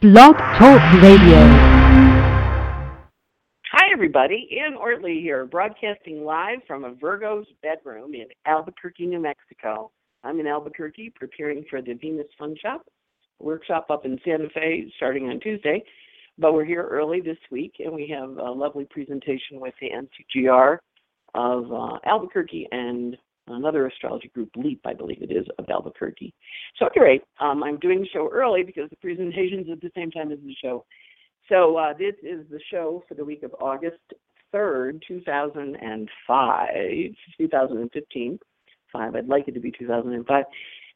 Blog Talk Radio. Hi, everybody. Ann Ortley here, broadcasting live from a Virgo's bedroom in Albuquerque, New Mexico. I'm in Albuquerque preparing for the Venus Fun Shop workshop up in Santa Fe starting on Tuesday. But we're here early this week, and we have a lovely presentation with the NCGR of Albuquerque and another astrology group, LEAP, I believe it is, of Albuquerque. So anyway, I'm doing the show early because the presentation's at the same time as the show. So this is the show for the week of August 3rd, 2015. I'd like it to be 2005.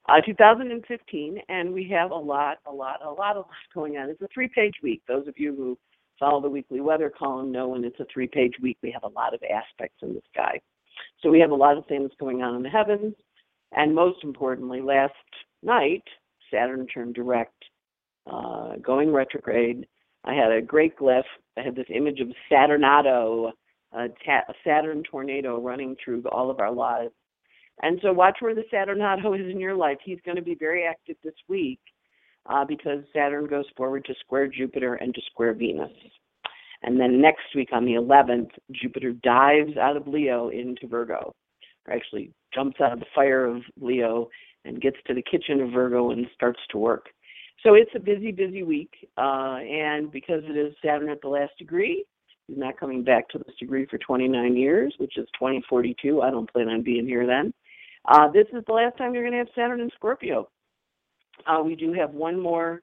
2015, and we have a lot going on. It's a 3-page week. Those of you who follow the weekly weather column know when it's a 3-page week, we have a lot of aspects in the sky. So we have a lot of things going on in the heavens, and most importantly, last night, Saturn turned direct, going retrograde. I had a great glyph. I had this image of Saturnado, a Saturn tornado running through all of our lives. And so watch where the Saturnado is in your life. He's going to be very active this week because Saturn goes forward to square Jupiter and to square Venus. And then next week on the 11th, Jupiter dives out of Leo into Virgo, or actually jumps out of the fire of Leo and gets to the kitchen of Virgo and starts to work. So it's a busy, busy week. And because it is Saturn at the last degree, he's not coming back to this degree for 29 years, which is 2042. I don't plan on being here then. This is the last time you're going to have Saturn in Scorpio. We do have one more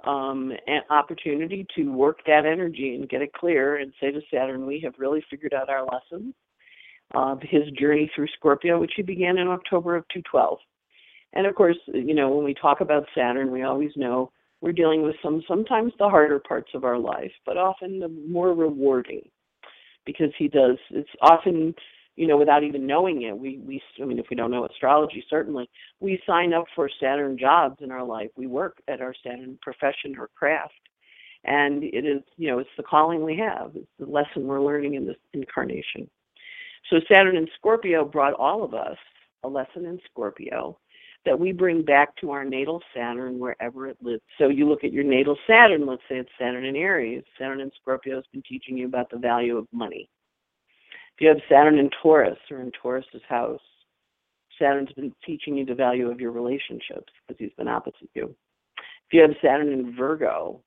opportunity to work that energy and get it clear and say to Saturn, we have really figured out our lessons of his journey through Scorpio, which he began in October of 2012. And of course, you know, when we talk about Saturn, we always know we're dealing with sometimes the harder parts of our life, but often the more rewarding, because it's often, you know, without even knowing it, I mean, if we don't know astrology, certainly, we sign up for Saturn jobs in our life. We work at our Saturn profession or craft. And it is, you know, it's the calling we have. It's the lesson we're learning in this incarnation. So Saturn in Scorpio brought all of us a lesson in Scorpio that we bring back to our natal Saturn wherever it lives. So you look at your natal Saturn, let's say it's Saturn in Aries. Saturn in Scorpio has been teaching you about the value of money. If you have Saturn in Taurus or in Taurus's house, Saturn's been teaching you the value of your relationships because he's been opposite you. If you have Saturn in Virgo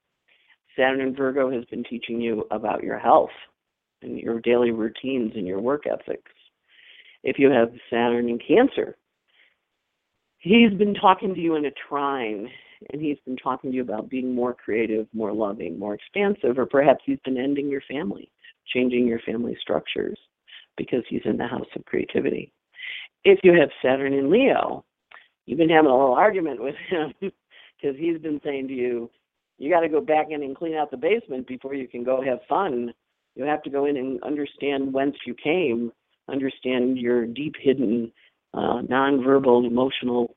has been teaching you about your health and your daily routines and your work ethics. If you have Saturn in Cancer, he's been talking to you in a trine, and he's been talking to you about being more creative, more loving, more expansive, or perhaps he's been ending your family, changing your family structures, because he's in the house of creativity. If you have Saturn in Leo, you've been having a little argument with him because he's been saying to you, you got to go back in and clean out the basement before you can go have fun. You have to go in and understand whence you came, understand your deep hidden nonverbal emotional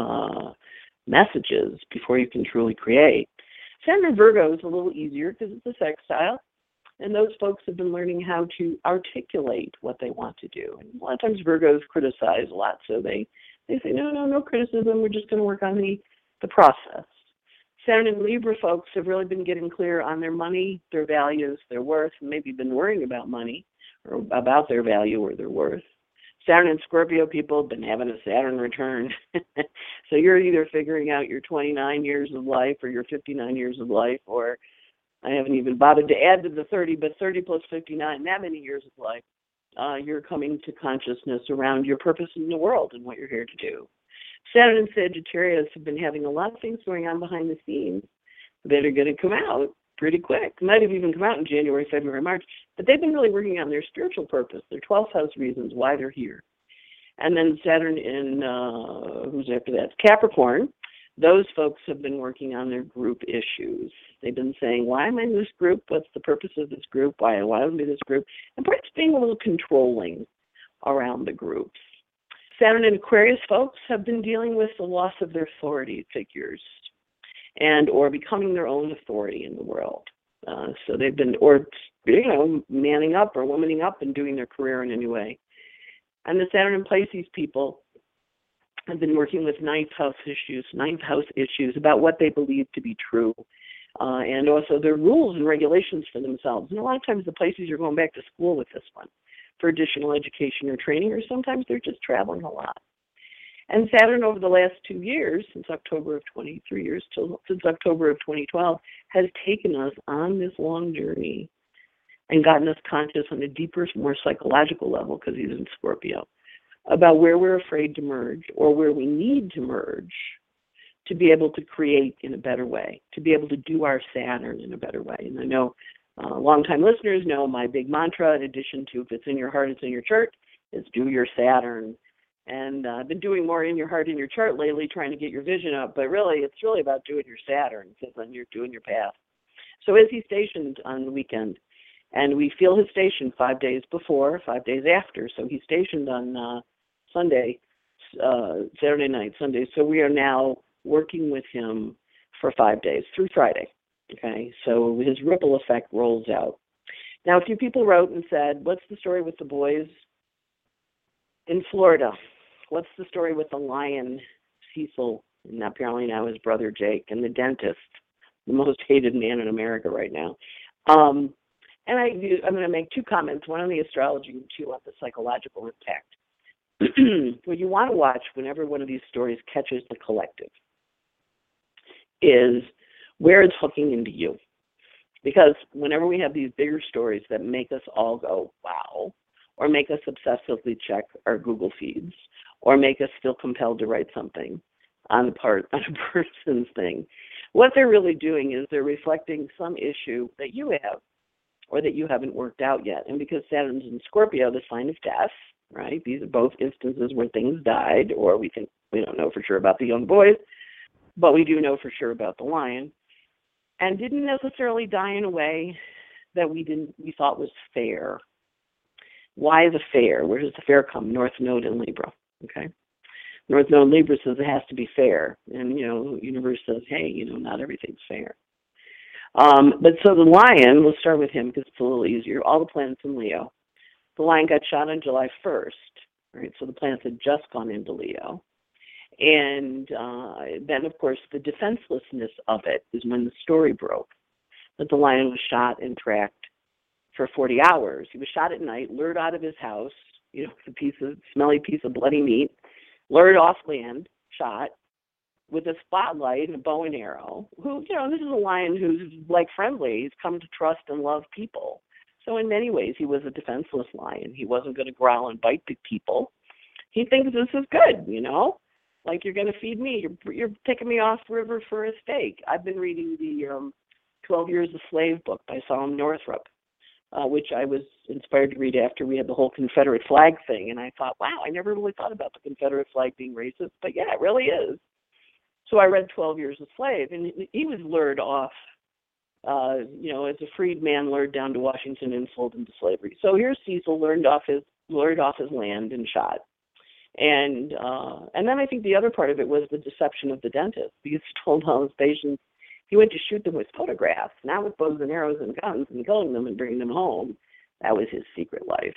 messages before you can truly create. Saturn in Virgo is a little easier because it's a sextile. And those folks have been learning how to articulate what they want to do. And a lot of times Virgos criticize a lot, so they say, no criticism, we're just going to work on the process. Saturn and Libra folks have really been getting clear on their money, their values, their worth, and maybe been worrying about money or about their value or their worth. Saturn and Scorpio people have been having a Saturn return. So you're either figuring out your 29 years of life or your 59 years of life, or I haven't even bothered to add to the 30, but 30 plus 59, that many years of life, you're coming to consciousness around your purpose in the world and what you're here to do. Saturn and Sagittarius have been having a lot of things going on behind the scenes that are going to come out pretty quick. Might have even come out in January, February, March, but they've been really working on their spiritual purpose, their 12th house reasons why they're here. And then Saturn in, who's after that? Capricorn. Those folks have been working on their group issues. They've been saying, why am I in this group? What's the purpose of this group? Why am I in this group? And perhaps being a little controlling around the groups. Saturn and Aquarius folks have been dealing with the loss of their authority figures and or becoming their own authority in the world. So they've been, or, manning up or womaning up and doing their career in any way. And the Saturn and Pisces people have been working with ninth house issues about what they believe to be true and also their rules and regulations for themselves. And a lot of times the places are going back to school with this one for additional education or training, or sometimes they're just traveling a lot. And Saturn over the last 2 years, since October of 2012, has taken us on this long journey and gotten us conscious on a deeper, more psychological level, because he's in Scorpio, about where we're afraid to merge or where we need to merge to be able to create in a better way, to be able to do our Saturn in a better way. And I know longtime listeners know my big mantra, in addition to if it's in your heart, it's in your chart, is do your Saturn. And I've been doing more in your heart, in your chart lately, trying to get your vision up. But really, it's really about doing your Saturn, because then you're doing your path. So is he stationed on the weekend? And we feel his station 5 days before, 5 days after. So he's stationed on Sunday, Saturday night, Sunday. So we are now working with him for 5 days through Friday. Okay, so his ripple effect rolls out. Now, a few people wrote and said, what's the story with the boys in Florida? What's the story with the lion, Cecil, and apparently now his brother Jake, and the dentist, the most hated man in America right now? And I'm going to make two comments, one on the astrology and two on the psychological impact. What you want to watch whenever one of these stories catches the collective is where it's hooking into you. Because whenever we have these bigger stories that make us all go, wow, or make us obsessively check our Google feeds, or make us feel compelled to write something on a person's thing, what they're really doing is they're reflecting some issue that you have or that you haven't worked out yet. And because Saturn's in Scorpio, the sign of death, right? These are both instances where things died, or we don't know for sure about the young boys, but we do know for sure about the lion, and didn't necessarily die in a way that we thought was fair. Why the fair? Where does the fair come? North Node in Libra, okay? North Node in Libra says it has to be fair. And, the universe says, hey, not everything's fair. But so the lion, we'll start with him because it's a little easier. All the planets in Leo. The lion got shot on July 1st, right? So the planets had just gone into Leo. And then, of course, the defenselessness of it is when the story broke, that the lion was shot and tracked for 40 hours. He was shot at night, lured out of his house, a smelly piece of bloody meat, lured off land, shot with a spotlight and a bow and arrow. This is a lion who's friendly. He's come to trust and love people. So in many ways, he was a defenseless lion. He wasn't going to growl and bite the people. He thinks this is good, like you're going to feed me. You're taking me off river for a steak. I've been reading the 12 Years a Slave book by Solomon Northup, which I was inspired to read after we had the whole Confederate flag thing. And I thought, wow, I never really thought about the Confederate flag being racist. But yeah, it really is. So I read 12 Years a Slave, and he was lured off, as a freed man lured down to Washington and sold into slavery. So here's Cecil lured off his land and shot. And then I think the other part of it was the deception of the dentist, because he told all his patients he went to shoot them with photographs, not with bows and arrows and guns and killing them and bringing them home. That was his secret life.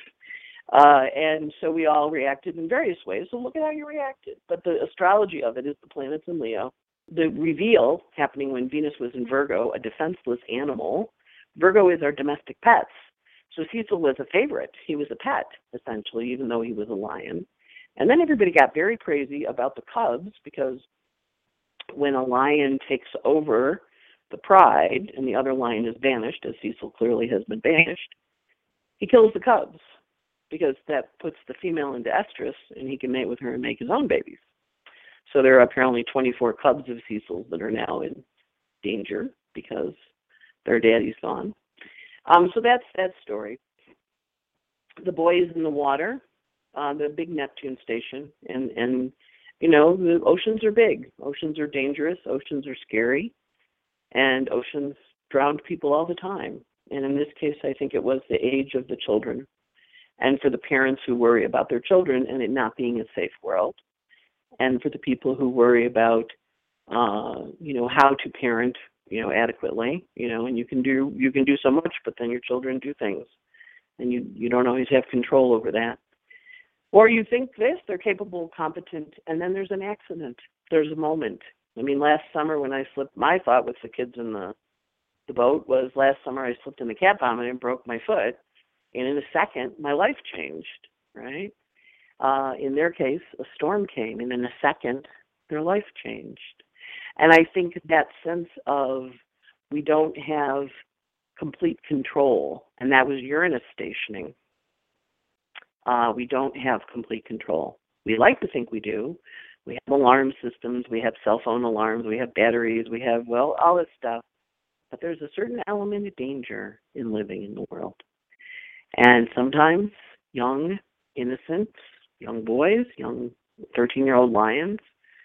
And so we all reacted in various ways. So look at how you reacted. But the astrology of it is the planets in Leo. The reveal happening when Venus was in Virgo, a defenseless animal. Virgo is our domestic pets. So Cecil was a favorite. He was a pet, essentially, even though he was a lion. And then everybody got very crazy about the cubs, because when a lion takes over the pride and the other lion is banished, as Cecil clearly has been banished, he kills the cubs, because that puts the female into estrus, and he can mate with her and make his own babies. So there are apparently 24 cubs of Cecil's that are now in danger because their daddy's gone. So that's that story. The boys in the water, the big Neptune station, and the oceans are big. Oceans are dangerous. Oceans are scary. And oceans drowned people all the time. And in this case, I think it was the age of the children. And for the parents who worry about their children and it not being a safe world. And for the people who worry about, how to parent, adequately, and you can do so much, but then your children do things. And you don't always have control over that. Or you think they're capable, competent, and then there's an accident. There's a moment. I mean, last summer when I slipped my thought with the kids in the the boat was last summer I slipped in the cat vomit and broke my foot. And in a second, my life changed, right? In their case, a storm came, and in a second, their life changed. And I think that sense of we don't have complete control, and that was Uranus stationing. We don't have complete control. We like to think we do. We have alarm systems, we have cell phone alarms, we have batteries, we have, well, all this stuff. But there's a certain element of danger in living in the world. And sometimes young, innocent, young boys, young 13-year-old lions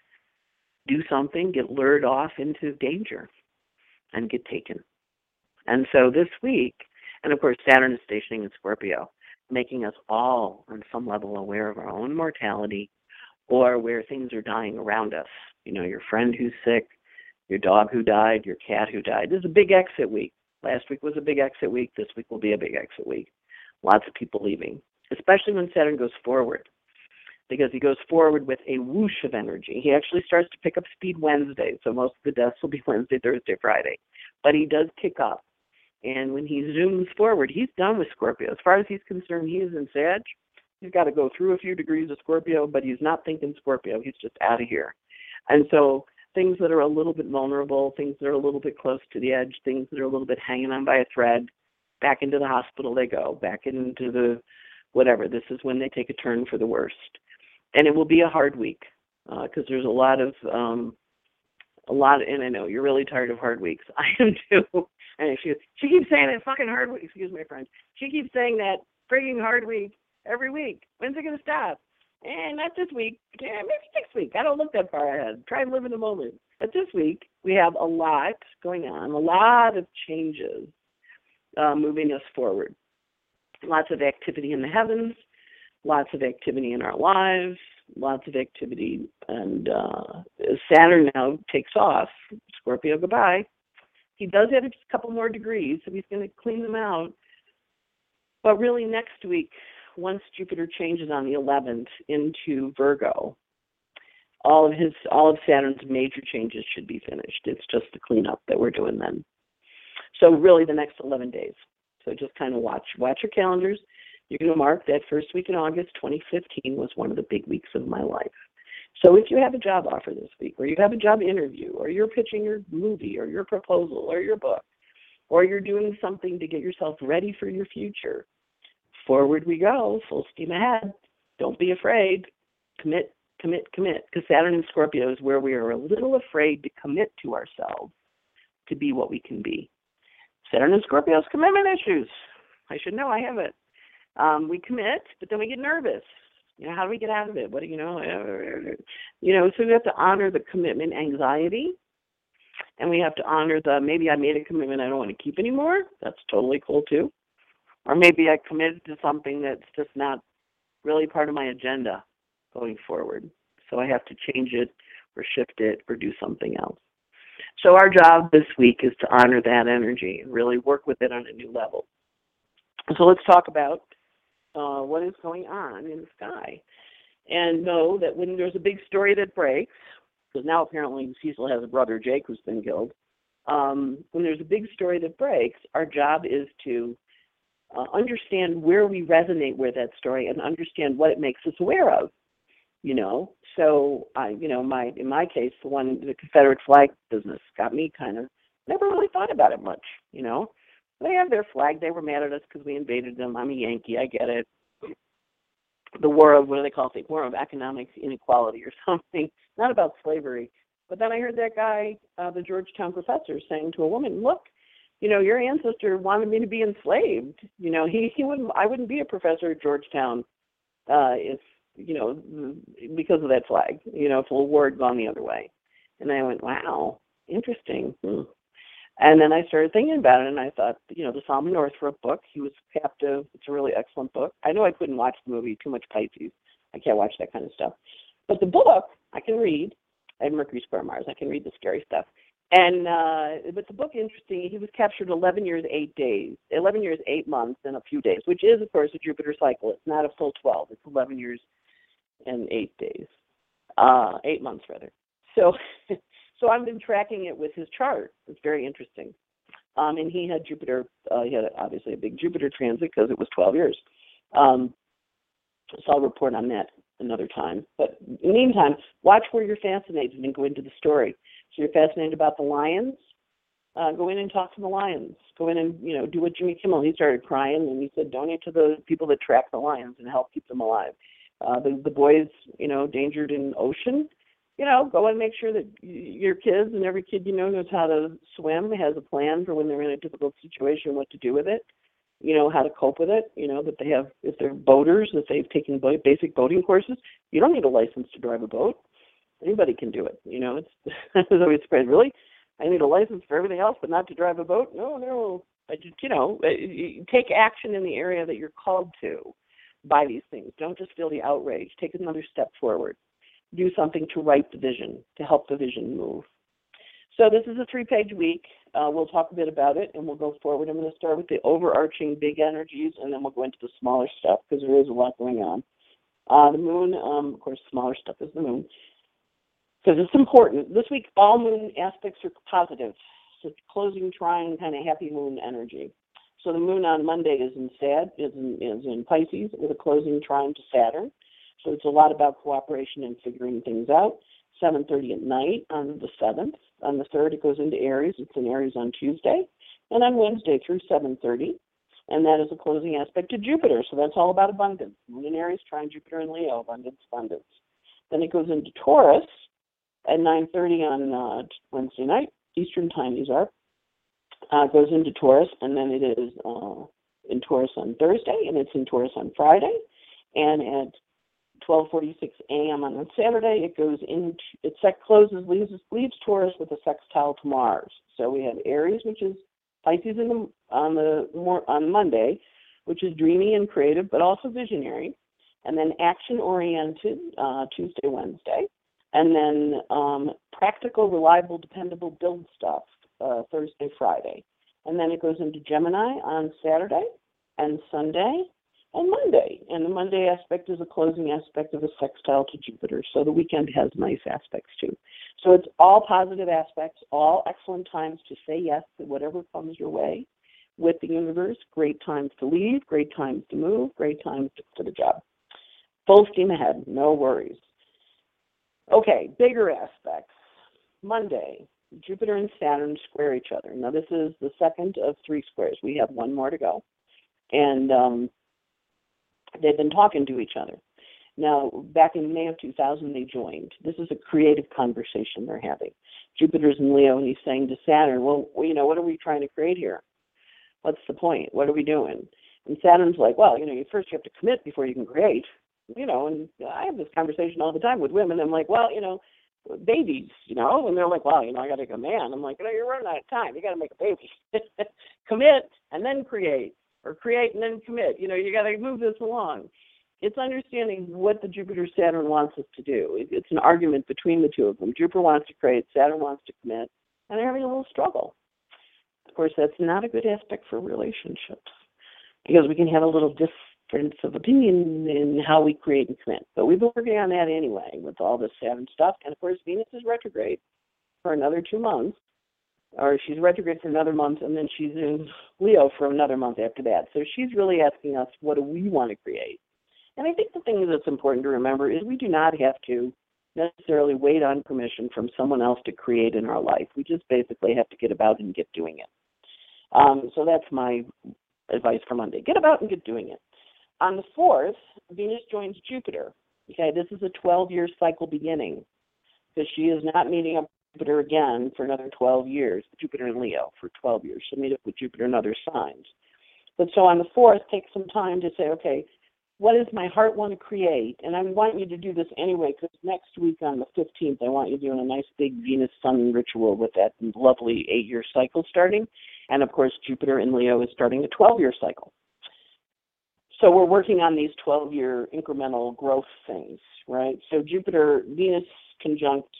do something, get lured off into danger and get taken. And so this week, and of course Saturn is stationing in Scorpio, making us all on some level aware of our own mortality or where things are dying around us. You know, your friend who's sick, your dog who died, your cat who died. This is a big exit week. Last week was a big exit week. This week will be a big exit week. Lots of people leaving, especially when Saturn goes forward, because he goes forward with a whoosh of energy. He actually starts to pick up speed Wednesday, so most of the deaths will be Wednesday, Thursday, Friday. But he does kick up. And when he zooms forward, he's done with Scorpio. As far as he's concerned, he is in Sag. He's got to go through a few degrees of Scorpio, but he's not thinking Scorpio. He's just out of here. And so things that are a little bit vulnerable, things that are a little bit close to the edge, things that are a little bit hanging on by a thread, back into the hospital they go, back into the whatever. This is when they take a turn for the worst. And it will be a hard week because there's a lot, and I know you're really tired of hard weeks. I am too. And she keeps saying that fucking hard week. Excuse my French. She keeps saying that frigging hard week every week. When's it going to stop? Not this week. Yeah, maybe next week. I don't look that far ahead. Try and live in the moment. But this week, we have a lot going on, a lot of changes moving us forward. Lots of activity in the heavens, lots of activity in our lives, lots of activity. And Saturn now takes off. Scorpio, goodbye. He does have a couple more degrees, so he's going to clean them out. But really next week, once Jupiter changes on the 11th into Virgo, all of Saturn's major changes should be finished. It's just the cleanup that we're doing then. So really the next 11 days. So just kind of watch your calendars. You're going to mark that first week in August 2015 was one of the big weeks of my life. So if you have a job offer this week, or you have a job interview, or you're pitching your movie, or your proposal, or your book, or you're doing something to get yourself ready for your future, forward we go, full steam ahead. Don't be afraid. Commit, because Saturn in Scorpio is where we are a little afraid to commit to ourselves to be what we can be. Saturn in Scorpio's commitment issues. I should know, I have it. We commit, but then we get nervous. How do we get out of it? So we have to honor the commitment anxiety, and we have to honor the maybe I made a commitment I don't want to keep anymore. That's totally cool too. Or maybe I committed to something that's just not really part of my agenda going forward. So I have to change it or shift it or do something else. So our job this week is to honor that energy and really work with it on a new level. So let's talk about what is going on in the sky. And know that when there's a big story that breaks, because now apparently Cecil has a brother, Jake, who's been killed. When there's a big story that breaks, our job is to understand where we resonate with that story and understand what it makes us aware of. So in my case, the Confederate flag business got me kind of never really thought about it much. They have their flag. They were mad at us because we invaded them. I'm a Yankee. I get it. The war of, what do they call it? War of economic inequality or something. Not about slavery. But then I heard that guy, the Georgetown professor, saying to a woman, look, your ancestor wanted me to be enslaved. I wouldn't be a professor at Georgetown if, because of that flag, if the war had gone the other way. And I went, wow, interesting. And then I started thinking about it, and I thought, the Solomon Northrop book, he was captive. It's a really excellent book. I know I couldn't watch the movie, too much Pisces. I can't watch that kind of stuff. But the book, I can read. I have Mercury square Mars. I can read the scary stuff. And but the book, interesting, he was captured 11 years, 8 days. 11 years, 8 months, and a few days, which is, of course, a Jupiter cycle. It's not a full 12. It's 11 years and 8 days. 8 months, rather. So I've been tracking it with his chart. It's very interesting. And he had Jupiter, he had obviously a big Jupiter transit because it was 12 years. So I'll report on that another time. But in the meantime, watch where you're fascinated and go into the story. So you're fascinated about the lions, go in and talk to the lions. Go in and, do what Jimmy Kimmel, he started crying and he said, donate to the people that track the lions and help keep them alive. The boys, endangered in ocean, go and make sure that your kids and every kid knows how to swim, has a plan for when they're in a difficult situation, what to do with it, how to cope with it, that they have, if they're boaters, if they've taken basic boating courses, you don't need a license to drive a boat. Anybody can do it. I was always surprised, really? I need a license for everything else, but not to drive a boat? No. I just, take action in the area that you're called to by these things. Don't just feel the outrage. Take another step forward. Do something to write the vision, to help the vision move. So this is a 3-page week. We'll talk a bit about it, and we'll go forward. I'm going to start with the overarching big energies, and then we'll go into the smaller stuff because there is a lot going on. The moon, of course, smaller stuff is the moon because it's important. This week, all moon aspects are positive. So closing, trine, kind of happy moon energy. So the moon on Monday is in Pisces with a closing trine to Saturn. So it's a lot about cooperation and figuring things out. 7:30 at night on the 7th. On the 3rd, it goes into Aries. It's in Aries on Tuesday. And on Wednesday through 7:30. And that is a closing aspect to Jupiter. So that's all about abundance. Moon in Aries, trine Jupiter and Leo, abundance. Then it goes into Taurus at 9:30 on Wednesday night, Eastern time these are. Goes into Taurus, and then it is in Taurus on Thursday, and it's in Taurus on Friday. And at 12:46 a.m. on Saturday, it goes into, leaves Taurus with a sextile to Mars. So we have Aries, which is Pisces on Monday, which is dreamy and creative, but also visionary. And then action-oriented, Tuesday, Wednesday. And then practical, reliable, dependable build stuff, Thursday, Friday. And then it goes into Gemini on Saturday and Sunday and Monday. And the Monday aspect is a closing aspect of a sextile to Jupiter. So the weekend has nice aspects too. So it's all positive aspects, all excellent times to say yes to whatever comes your way with the universe. Great times to leave, great times to move, great times for the job. Full steam ahead, no worries. Okay, bigger aspects. Monday, Jupiter and Saturn square each other. Now, this is the second of 3 squares. We have one more to go. And they've been talking to each other. Now, back in May of 2000, they joined. This is a creative conversation they're having. Jupiter's in Leo, and he's saying to Saturn, well, what are we trying to create here? What's the point? What are we doing? And Saturn's like, well, first you have to commit before you can create. And I have this conversation all the time with women. I'm like, well, babies, and they're like, well, I got to make a man. I'm like, you're running out of time. You got to make a baby. Commit and then create, or create and then commit. You got to move this along. It's understanding what the Jupiter-Saturn wants us to do. It's an argument between the two of them. Jupiter wants to create, Saturn wants to commit, and they're having a little struggle. Of course, that's not a good aspect for relationships because we can have a little difference of opinion in how we create and commit. But we've been working on that anyway with all this Saturn stuff. And of course, Venus is retrograde for another 2 months, or she's retrograde for another month, and then she's in Leo for another month after that. So she's really asking us, what do we want to create? And I think the thing that's important to remember is we do not have to necessarily wait on permission from someone else to create in our life. We just basically have to get about and get doing it. So that's my advice for Monday. Get about and get doing it. On the 4th, Venus joins Jupiter. Okay, this is a 12-year cycle beginning because she is not meeting up with Jupiter again for another 12 years, Jupiter and Leo for 12 years. She'll meet up with Jupiter in other signs. But so on the 4th, take some time to say, okay, what does my heart want to create? And I want you to do this anyway because next week on the 15th, I want you doing a nice big Venus-Sun ritual with that lovely 8-year cycle starting. And, of course, Jupiter in Leo is starting a 12-year cycle. So we're working on these 12-year incremental growth things, right? So Venus conjunct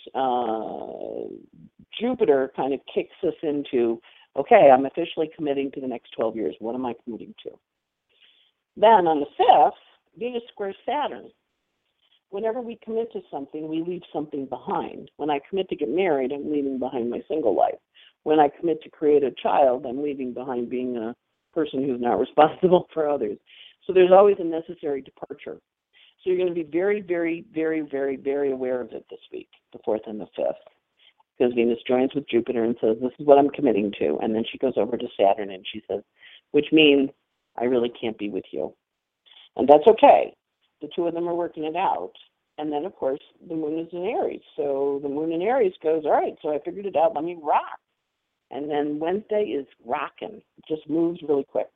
Jupiter kind of kicks us into, okay, I'm officially committing to the next 12 years. What am I committing to? Then on the 5th, Venus squares Saturn. Whenever we commit to something, we leave something behind. When I commit to get married, I'm leaving behind my single life. when I commit to create a child, I'm leaving behind being a person who's not responsible for others. So there's always a necessary departure. So you're going to be very, very, very, very, very aware of it this week, the 4th and the 5th, because Venus joins with Jupiter and says, this is what I'm committing to. And then she goes over to Saturn and she says, which means I really can't be with you. And that's okay. The two of them are working it out. And then, of course, the moon is in Aries. So the moon in Aries goes, all right, so I figured it out. Let me rock. And then Wednesday is rocking. It just moves really quick.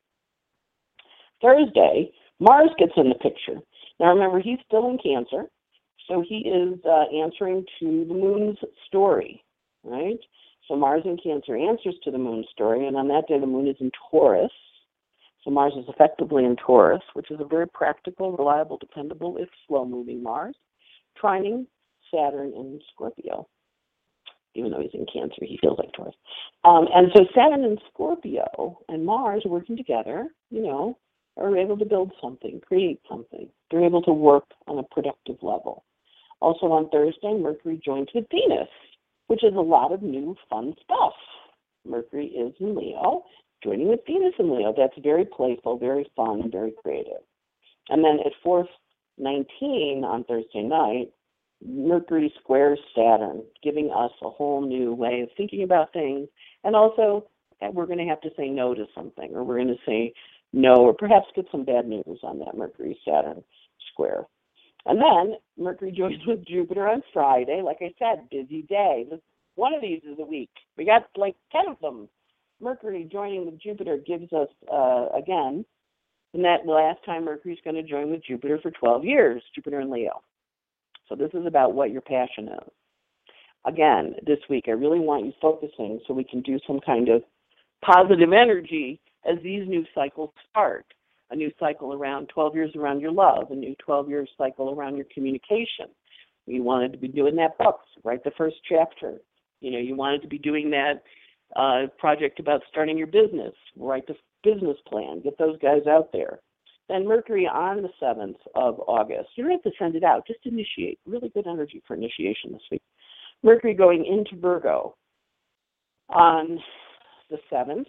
Thursday, Mars gets in the picture. Now, remember, he's still in Cancer. So he is answering to the moon's story, right? So Mars in Cancer answers to the moon's story. And on that day, the moon is in Taurus. So Mars is effectively in Taurus, which is a very practical, reliable, dependable, if slow-moving Mars, trining Saturn in Scorpio. Even though he's in Cancer, he feels like Taurus. And so Saturn and Scorpio and Mars working together, are able to build something, create something. They're able to work on a productive level. Also on Thursday, Mercury joins with Venus, which is a lot of new fun stuff. Mercury is in Leo, joining with Venus in Leo. That's very playful, very fun, very creative. And then at 4:19 on Thursday night, Mercury squares Saturn, giving us a whole new way of thinking about things. And also, we're going to have to say no to something, or we're going to say no, or perhaps get some bad news on that Mercury-Saturn square. And then Mercury joins with Jupiter on Friday. Like I said, busy day. One of these is a week. We got like 10 of them. Mercury joining with Jupiter gives us, again, and that last time Mercury's going to join with Jupiter for 12 years, Jupiter in Leo. So this is about what your passion is. Again, this week, I really want you focusing so we can do some kind of positive energy as these new cycles start. A new cycle around 12 years around your love, a new 12-year cycle around your communication. You wanted to be doing that book, write the first chapter. You wanted to be doing that project about starting your business, write the business plan, get those guys out there. Then Mercury on the 7th of August. You don't have to send it out, just initiate. Really good energy for initiation this week. Mercury going into Virgo on the 7th,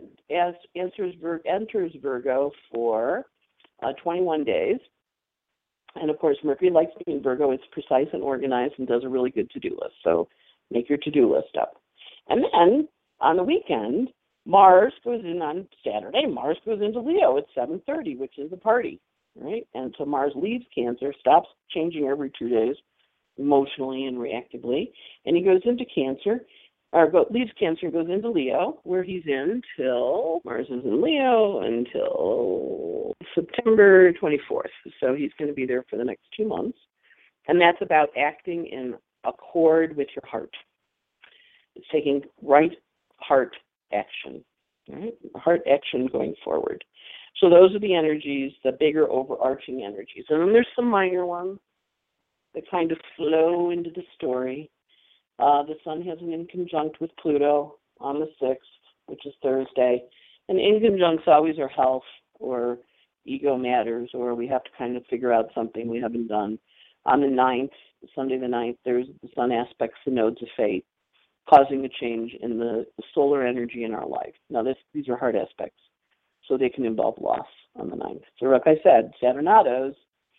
enters Virgo for 21 days. And, of course, Mercury likes being Virgo. It's precise and organized and does a really good to-do list. So make your to-do list up. And then on the weekend, Mars goes in on Saturday. Mars goes into Leo at 7:30, which is a party, right? And so Mars leaves Cancer, stops changing every 2 days emotionally and reactively, and he goes into Cancer, leaves Cancer and goes into Leo, where he's in till, Mars is in Leo until September 24th. So he's going to be there for the next 2 months. And that's about acting in accord with your heart. It's taking right heart action, right? Heart action going forward. So those are the energies, the bigger overarching energies. And then there's some minor ones that kind of flow into the story. The Sun has an inconjunct with Pluto on the 6th, which is Thursday. And inconjuncts always are health or ego matters, or we have to kind of figure out something we haven't done. On the 9th, Sunday the 9th, there's the Sun aspects the nodes of fate, causing a change in the solar energy in our life. Now, these are hard aspects, so they can involve loss on the 9th. So like I said, Saturnados,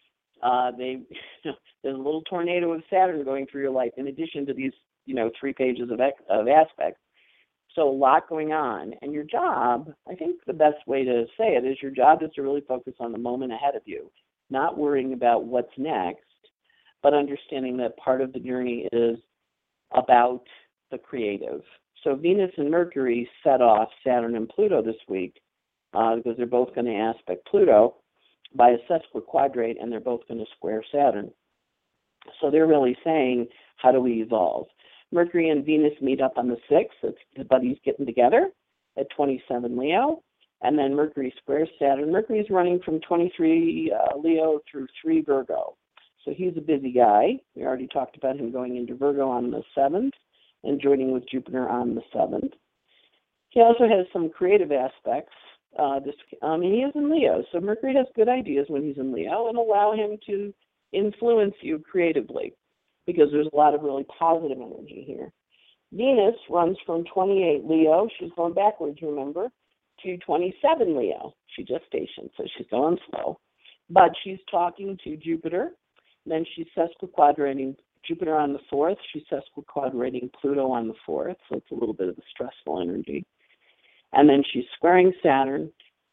there's a little tornado of Saturn going through your life in addition to these, 3 pages of aspects. So a lot going on. And your job, I think the best way to say it is your job is to really focus on the moment ahead of you, not worrying about what's next, but understanding that part of the journey is about the creative. So Venus and Mercury set off Saturn and Pluto this week because they're both going to aspect Pluto by a sesquiquadrate, and they're both going to square Saturn. So they're really saying, how do we evolve? Mercury and Venus meet up on the 6th. It's the buddies getting together at 27 Leo. And then Mercury squares Saturn. Mercury is running from 23 Leo through 3 Virgo. So he's a busy guy. We already talked about him going into Virgo on the 7th and joining with Jupiter on the 7th. He also has some creative aspects. And he is in Leo. So Mercury has good ideas when he's in Leo and allow him to influence you creatively, because there's a lot of really positive energy here. Venus runs from 28 Leo, she's going backwards, remember, to 27 Leo. She gestation, so she's going slow. But she's talking to Jupiter, then she's sesquiquadrating Jupiter on the 4th, she's sesquiquadrating Pluto on the 4th, so it's a little bit of a stressful energy. And then she's squaring Saturn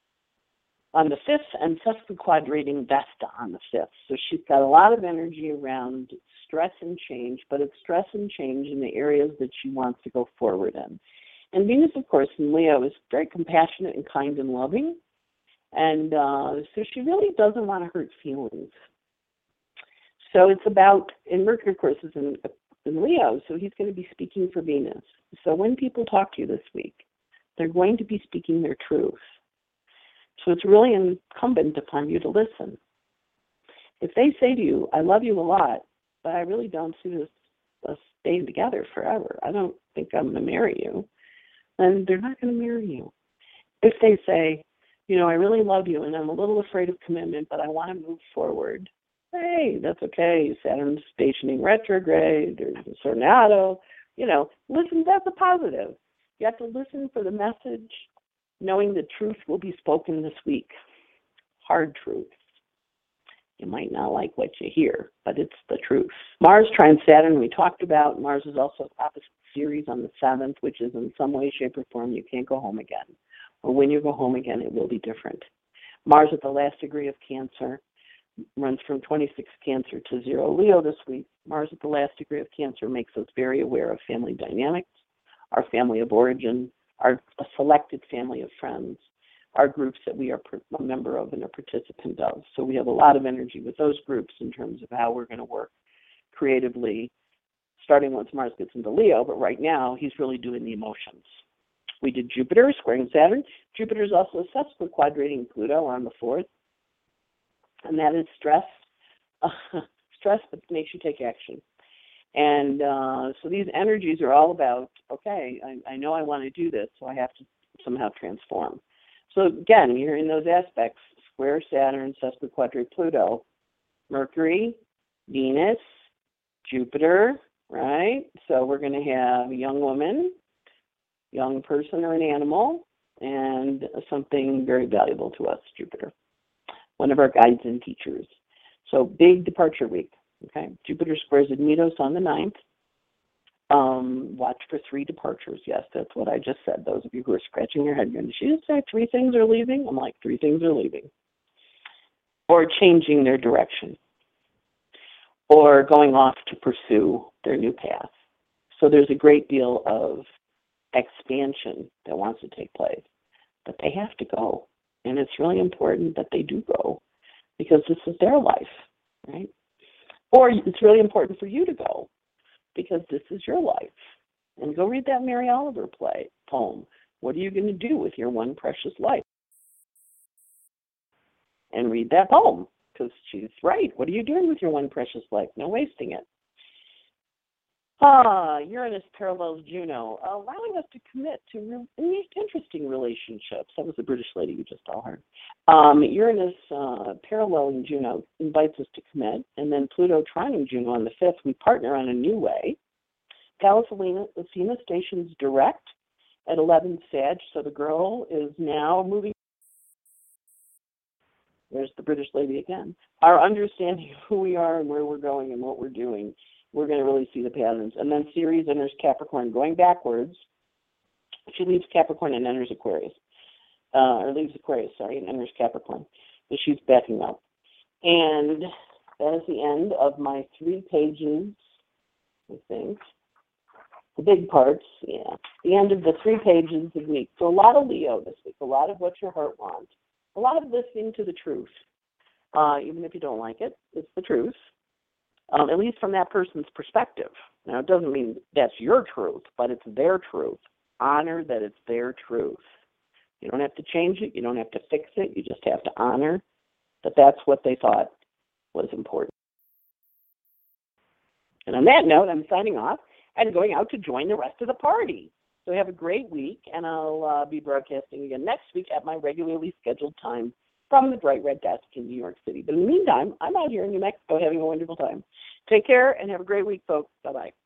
on the 5th and sesquiquadrating Vesta on the 5th. So she's got a lot of energy around stress and change, but it's stress and change in the areas that she wants to go forward in. And Venus, of course, in Leo is very compassionate and kind and loving. And so she really doesn't want to hurt feelings. So it's about, and Mercury, of course, is in Leo, so he's going to be speaking for Venus. So when people talk to you this week, they're going to be speaking their truth. So it's really incumbent upon you to listen. If they say to you, I love you a lot, but I really don't see us staying together forever, I don't think I'm going to marry you, then they're not going to marry you. If they say, I really love you and I'm a little afraid of commitment, but I want to move forward, hey, that's okay. Saturn's stationing retrograde, there's a Sornato, listen, that's a positive. You have to listen for the message, knowing the truth will be spoken this week. Hard truth. You might not like what you hear, but it's the truth. Mars trine Saturn, we talked about. Mars is also opposite Ceres on the 7th, which is in some way, shape, or form, you can't go home again. Or when you go home again, it will be different. Mars at the last degree of Cancer runs from 26 Cancer to 0 Leo this week. Mars at the last degree of Cancer makes us very aware of family dynamics, our family of origin, a selected family of friends, our groups that we are a member of and a participant of. So we have a lot of energy with those groups in terms of how we're going to work creatively, starting once Mars gets into Leo, but right now he's really doing the emotions. We did Jupiter squaring Saturn. Jupiter is also sesquiquadrating Pluto on the 4th, and that is stress. Stress that makes you take action. And so these energies are all about, okay, I know I want to do this, so I have to somehow transform. So again, you're in those aspects, square Saturn, sesquiquadrate Pluto, Mercury, Venus, Jupiter, right? So we're going to have a young woman, young person or an animal, and something very valuable to us, Jupiter, one of our guides and teachers. So big departure week. Okay, Jupiter squares Admetos on the 9th. Watch for 3 departures. Yes, that's what I just said. Those of you who are scratching your head, did she just say 3 things are leaving? I'm like, 3 things are leaving. Or changing their direction. Or going off to pursue their new path. So there's a great deal of expansion that wants to take place. But they have to go. And it's really important that they do go because this is their life, right? Or it's really important for you to go because this is your life. And go read that Mary Oliver poem. What are you going to do with your one precious life? And read that poem because she's right. What are you doing with your one precious life? No wasting it. Uranus parallels Juno, allowing us to commit to interesting relationships. That was the British lady you just all heard. Uranus paralleling Juno invites us to commit, and then Pluto trining Juno on the 5th, we partner on a new way. Pallas Athena stations direct at 11 Sag, so the girl is now moving. There's the British lady again. Our understanding of who we are and where we're going and what we're doing, we're going to really see the patterns. And then Ceres enters Capricorn, going backwards. She leaves Capricorn and enters Aquarius. Leaves Aquarius, and enters Capricorn. So she's backing up. And that is the end of my 3 pages, I think. The big parts, yeah. The end of the 3 pages of week. So a lot of Leo this week, a lot of what your heart wants, a lot of listening to the truth. Even if you don't like it, it's the truth. At least from that person's perspective. Now, it doesn't mean that's your truth, but it's their truth. Honor that it's their truth. You don't have to change it. You don't have to fix it. You just have to honor that that's what they thought was important. And on that note, I'm signing off and going out to join the rest of the party. So have a great week, and I'll be broadcasting again next week at my regularly scheduled time from the Bright Red Desk in New York City. But in the meantime, I'm out here in New Mexico having a wonderful time. Take care and have a great week, folks. Bye-bye.